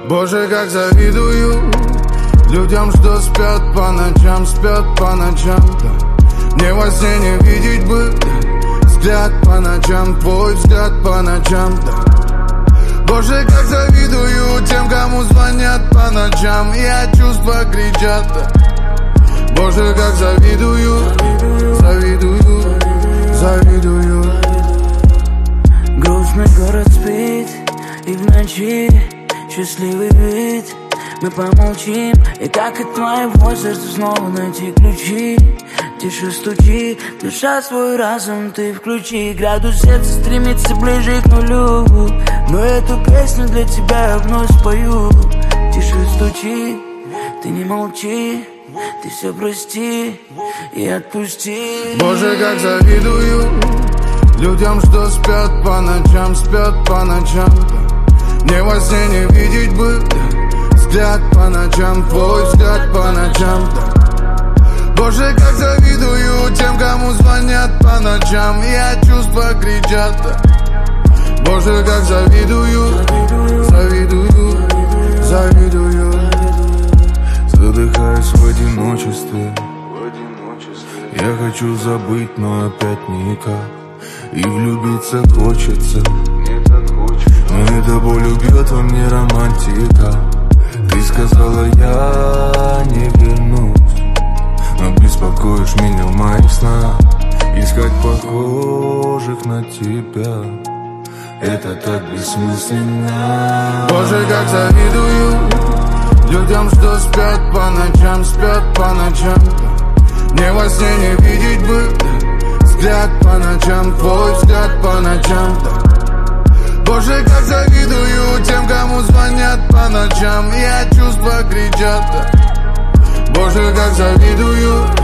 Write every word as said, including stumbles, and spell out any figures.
Боже, как завидую людям, что спят по ночам, спят по ночам, да. Мне во сне не видеть бы, да. Взгляд по ночам, твой взгляд по ночам, да. Боже, как завидую тем, кому звонят по ночам, и от чувства кричат, да. Боже, как завидую, завидую, завидую. Грустный город спит, и в ночи счастливый вид. Мы помолчим, и как от твоего сердца снова найти ключи. Тише стучи, душа свой разум ты включи. Градус сердца стремится ближе к нулю, но эту песню для тебя я вновь спою. Тише стучи, ты не молчи, ты все прости и отпусти. Боже, как завидую людям, что спят по ночам, спят по ночам, да. Мне во сне не видеть бы, да. Взгляд по ночам, твой взгляд по ночам, да. Боже, как завидую тем, кому звонят по ночам, и от чувства кричат, да. Боже, как завидую, завидую, завидую. Задыхаюсь в одиночестве. Я хочу забыть, но опять никак. И влюбиться хочется, но эта боль убьет во мне романтика. Ты сказала, я не вернусь, но беспокоишь меня в моих снах. Искать похожих на тебя, это так бессмысленно. Боже, как завидую людям, что спят по ночам, спят по ночам. Мне во сне не видеть бы, да. Взгляд по ночам, твой взгляд по ночам, да. Боже, как завидую тем, кому звонят по ночам, и от чувства кричат, да. Боже, как завидую,